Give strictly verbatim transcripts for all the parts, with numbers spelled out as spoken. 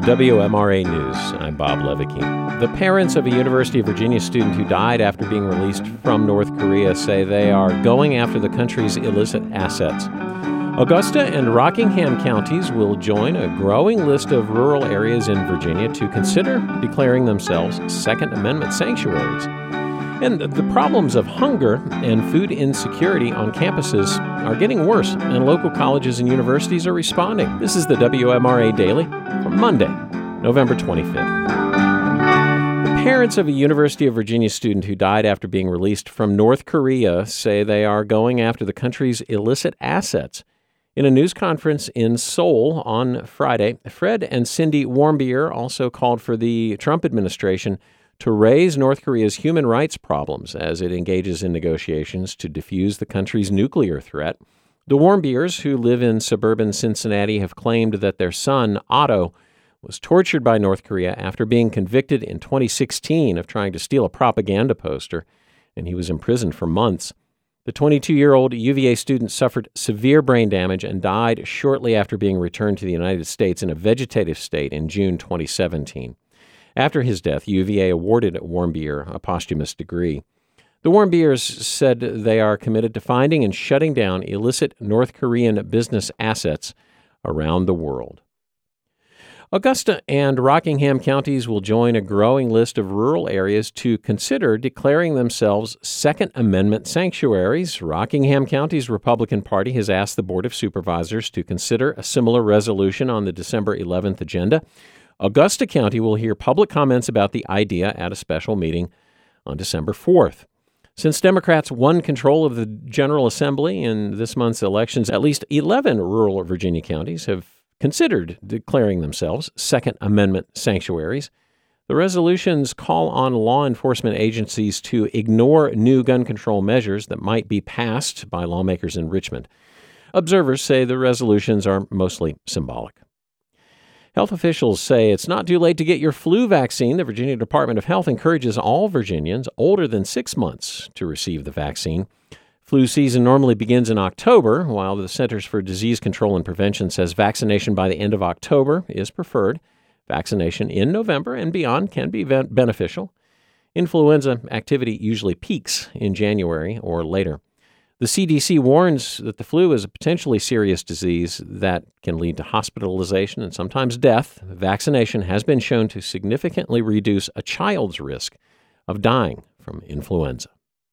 W M R A News. I'm Bob Levicki. The parents of a University of Virginia student who died after being released from North Korea say they are going after the country's illicit assets. Augusta and Rockingham counties will join a growing list of rural areas in Virginia to consider declaring themselves Second Amendment sanctuaries. And the problems of hunger and food insecurity on campuses are getting worse, and local colleges and universities are responding. This is the W M R A Daily for Monday, November twenty-fifth. The parents of a University of Virginia student who died after being released from North Korea say they are going after the country's illicit assets. In a news conference in Seoul on Friday, Fred and Cindy Warmbier also called for the Trump administration to raise North Korea's human rights problems as it engages in negotiations to defuse the country's nuclear threat. The Warmbiers, who live in suburban Cincinnati, have claimed that their son, Otto, was tortured by North Korea after being convicted in twenty sixteen of trying to steal a propaganda poster, and he was imprisoned for months. The twenty-two-year-old U V A student suffered severe brain damage and died shortly after being returned to the United States in a vegetative state in June twenty seventeen. After his death, U V A awarded Warmbier a posthumous degree. The Warmbiers said they are committed to finding and shutting down illicit North Korean business assets around the world. Augusta and Rockingham counties will join a growing list of rural areas to consider declaring themselves Second Amendment sanctuaries. Rockingham County's Republican Party has asked the Board of Supervisors to consider a similar resolution on the December eleventh agenda. Augusta County will hear public comments about the idea at a special meeting on December fourth. Since Democrats won control of the General Assembly in this month's elections, at least eleven rural Virginia counties have considered declaring themselves Second Amendment sanctuaries. The resolutions call on law enforcement agencies to ignore new gun control measures that might be passed by lawmakers in Richmond. Observers say the resolutions are mostly symbolic. Health officials say it's not too late to get your flu vaccine. The Virginia Department of Health encourages all Virginians older than six months to receive the vaccine. Flu season normally begins in October, while the Centers for Disease Control and Prevention says vaccination by the end of October is preferred. Vaccination in November and beyond can be beneficial. Influenza activity usually peaks in January or later. The C D C warns that the flu is a potentially serious disease that can lead to hospitalization and sometimes death. Vaccination has been shown to significantly reduce a child's risk of dying from influenza.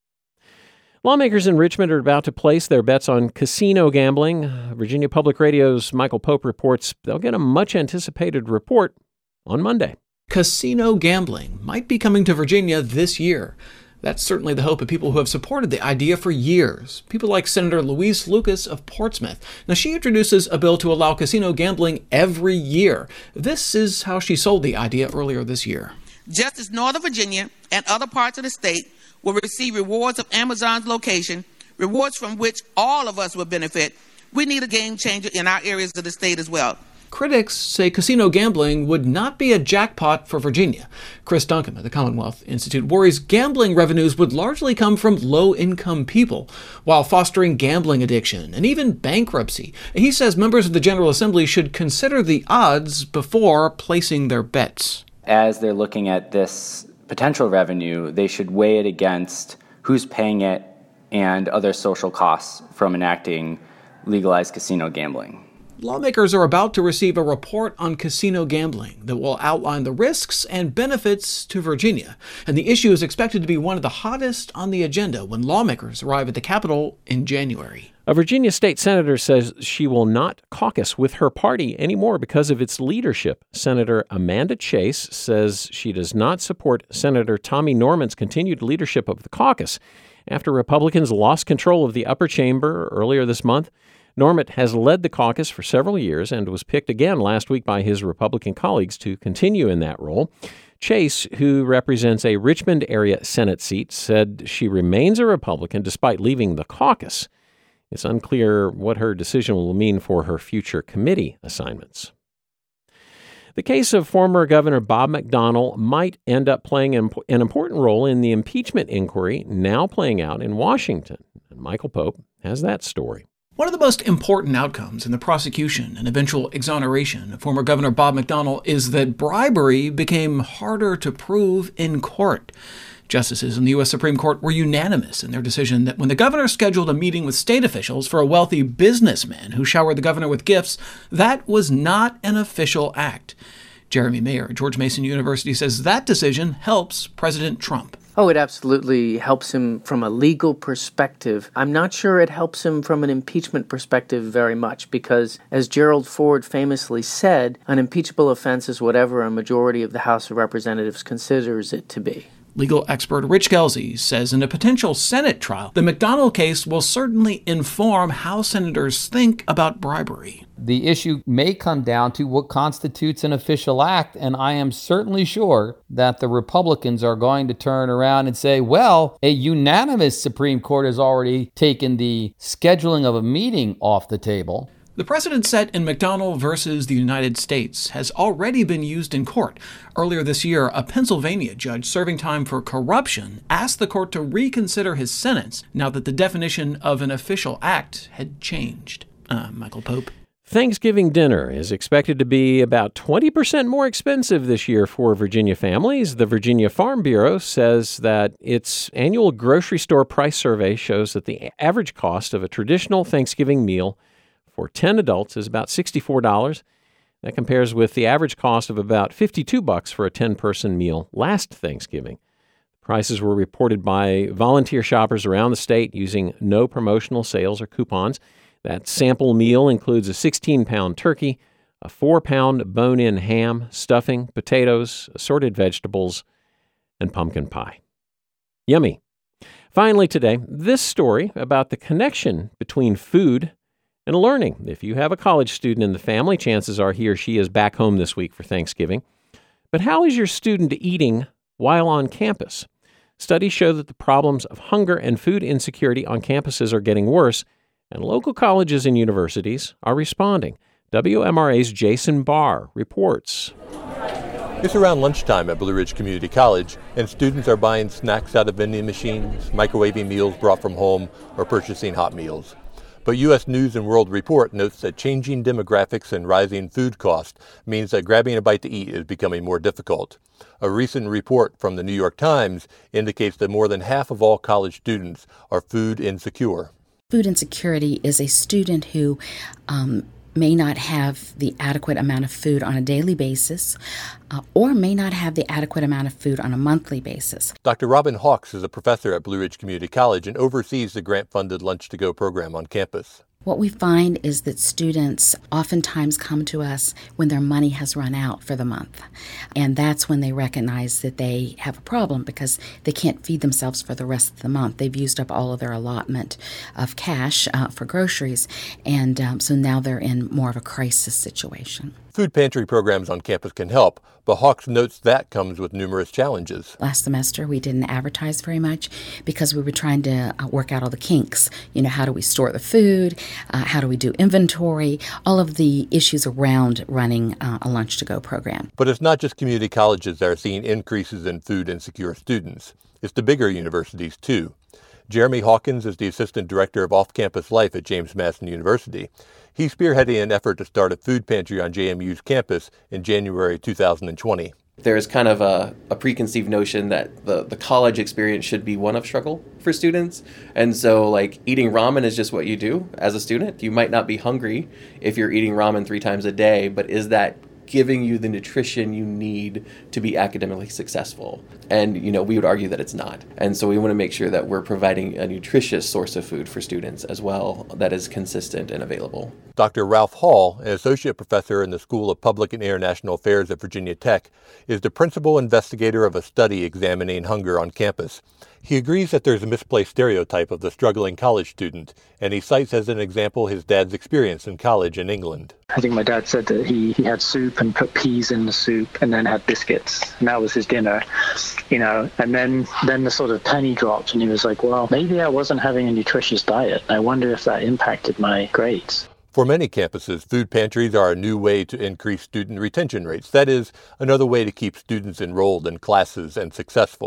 Lawmakers in Richmond are about to place their bets on casino gambling. Virginia Public Radio's Michael Pope reports they'll get a much-anticipated report on Monday. Casino gambling might be coming to Virginia this year. That's certainly the hope of people who have supported the idea for years. People like Senator Louise Lucas of Portsmouth. Now, she introduces a bill to allow casino gambling every year. This is how she sold the idea earlier this year. Just as Northern Virginia and other parts of the state will receive rewards of Amazon's location, rewards from which all of us will benefit, we need a game changer in our areas of the state as well. Critics say casino gambling would not be a jackpot for Virginia. Chris Duncan of the Commonwealth Institute worries gambling revenues would largely come from low-income people, while fostering gambling addiction and even bankruptcy. He says members of the General Assembly should consider the odds before placing their bets. As they're looking at this potential revenue, they should weigh it against who's paying it and other social costs from enacting legalized casino gambling. Lawmakers are about to receive a report on casino gambling that will outline the risks and benefits to Virginia. And the issue is expected to be one of the hottest on the agenda when lawmakers arrive at the Capitol in January. A Virginia state senator says she will not caucus with her party anymore because of its leadership. Senator Amanda Chase says she does not support Senator Tommy Norman's continued leadership of the caucus. After Republicans lost control of the upper chamber earlier this month, Norman has led the caucus for several years and was picked again last week by his Republican colleagues to continue in that role. Chase, who represents a Richmond area Senate seat, said she remains a Republican despite leaving the caucus. It's unclear what her decision will mean for her future committee assignments. The case of former Governor Bob McDonnell might end up playing an important role in the impeachment inquiry now playing out in Washington. And Michael Pope has that story. One of the most important outcomes in the prosecution and eventual exoneration of former Governor Bob McDonnell is that bribery became harder to prove in court. Justices in the U S Supreme Court were unanimous in their decision that when the governor scheduled a meeting with state officials for a wealthy businessman who showered the governor with gifts, that was not an official act. Jeremy Mayer at George Mason University says that decision helps President Trump. Oh, it absolutely helps him from a legal perspective. I'm not sure it helps him from an impeachment perspective very much because, as Gerald Ford famously said, an impeachable offense is whatever a majority of the House of Representatives considers it to be. Legal expert Rich Kelsey says in a potential Senate trial, the McDonnell case will certainly inform how senators think about bribery. The issue may come down to what constitutes an official act, and I am certainly sure that the Republicans are going to turn around and say, well, a unanimous Supreme Court has already taken the scheduling of a meeting off the table. The precedent set in McDonnell versus the United States has already been used in court. Earlier this year, a Pennsylvania judge serving time for corruption asked the court to reconsider his sentence now that the definition of an official act had changed. Uh, Michael Pope. Thanksgiving dinner is expected to be about twenty percent more expensive this year for Virginia families. The Virginia Farm Bureau says that its annual grocery store price survey shows that the average cost of a traditional Thanksgiving meal for ten adults is about sixty-four dollars. That compares with the average cost of about fifty-two bucks for a ten-person meal last Thanksgiving. Prices were reported by volunteer shoppers around the state using no promotional sales or coupons. That sample meal includes a sixteen-pound turkey, a four-pound bone-in ham, stuffing, potatoes, assorted vegetables, and pumpkin pie. Yummy. Finally today, this story about the connection between food and learning. If you have a college student in the family, chances are he or she is back home this week for Thanksgiving. But how is your student eating while on campus? Studies show that the problems of hunger and food insecurity on campuses are getting worse, and local colleges and universities are responding. W M R A's Jason Barr reports. It's around lunchtime at Blue Ridge Community College, and students are buying snacks out of vending machines, microwaving meals brought from home, or purchasing hot meals. But U S News and World Report notes that changing demographics and rising food costs means that grabbing a bite to eat is becoming more difficult. A recent report from the New York Times indicates that more than half of all college students are food insecure. Food insecurity is a student who um, may not have the adequate amount of food on a daily basis uh, or may not have the adequate amount of food on a monthly basis. Doctor Robin Hawks is a professor at Blue Ridge Community College and oversees the grant-funded Lunch to Go program on campus. What we find is that students oftentimes come to us when their money has run out for the month. And that's when they recognize that they have a problem because they can't feed themselves for the rest of the month. They've used up all of their allotment of cash uh, for groceries, and um, so now they're in more of a crisis situation. Food pantry programs on campus can help, but Hawks notes that comes with numerous challenges. Last semester, we didn't advertise very much because we were trying to uh, work out all the kinks. You know, how do we store the food? Uh, how do we do inventory? All of the issues around running uh, a Lunch to Go program. But it's not just community colleges that are seeing increases in food insecure students. It's the bigger universities, too. Jeremy Hawkins is the Assistant Director of Off-Campus Life at James Madison University. He's spearheading an effort to start a food pantry on J M U's campus in January two thousand twenty. There's kind of a, a preconceived notion that the, the college experience should be one of struggle for students. And so, like, eating ramen is just what you do as a student. You might not be hungry if you're eating ramen three times a day, but is that giving you the nutrition you need to be academically successful? And, you know, we would argue that it's not. And so we want to make sure that we're providing a nutritious source of food for students as well that is consistent and available. Doctor Ralph Hall, an associate professor in the School of Public and International Affairs at Virginia Tech, is the principal investigator of a study examining hunger on campus. He agrees that there's a misplaced stereotype of the struggling college student, and he cites as an example his dad's experience in college in England. I think my dad said that he, he had soup and put peas in the soup and then had biscuits, and that was his dinner, you know, and then, then the sort of penny dropped and he was like, well, maybe I wasn't having a nutritious diet. I wonder if that impacted my grades. For many campuses, food pantries are a new way to increase student retention rates. That is, another way to keep students enrolled in classes and successful.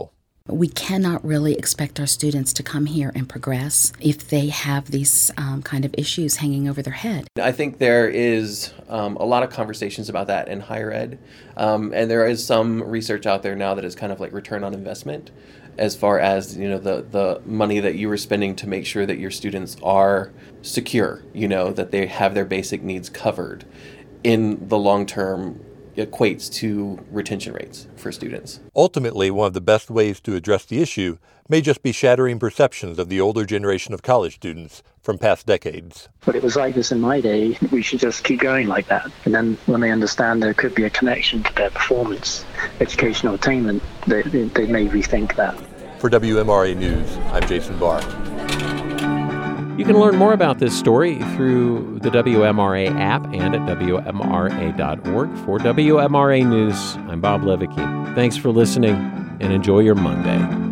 We cannot really expect our students to come here and progress if they have these um, kind of issues hanging over their head. I think there is um, a lot of conversations about that in higher ed, um, and there is some research out there now that is kind of like return on investment, as far as, you know, the, the money that you were spending to make sure that your students are secure, you know, that they have their basic needs covered in the long term equates to retention rates for students. Ultimately, one of the best ways to address the issue may just be shattering perceptions of the older generation of college students from past decades. But it was like this in my day. We should just keep going like that. And then when they understand there could be a connection to their performance, educational attainment, they, they may rethink that. For W M R A News, I'm Jason Barr. You can learn more about this story through the W M R A app and at W M R A dot org. For W M R A News, I'm Bob Levicki. Thanks for listening and enjoy your Monday.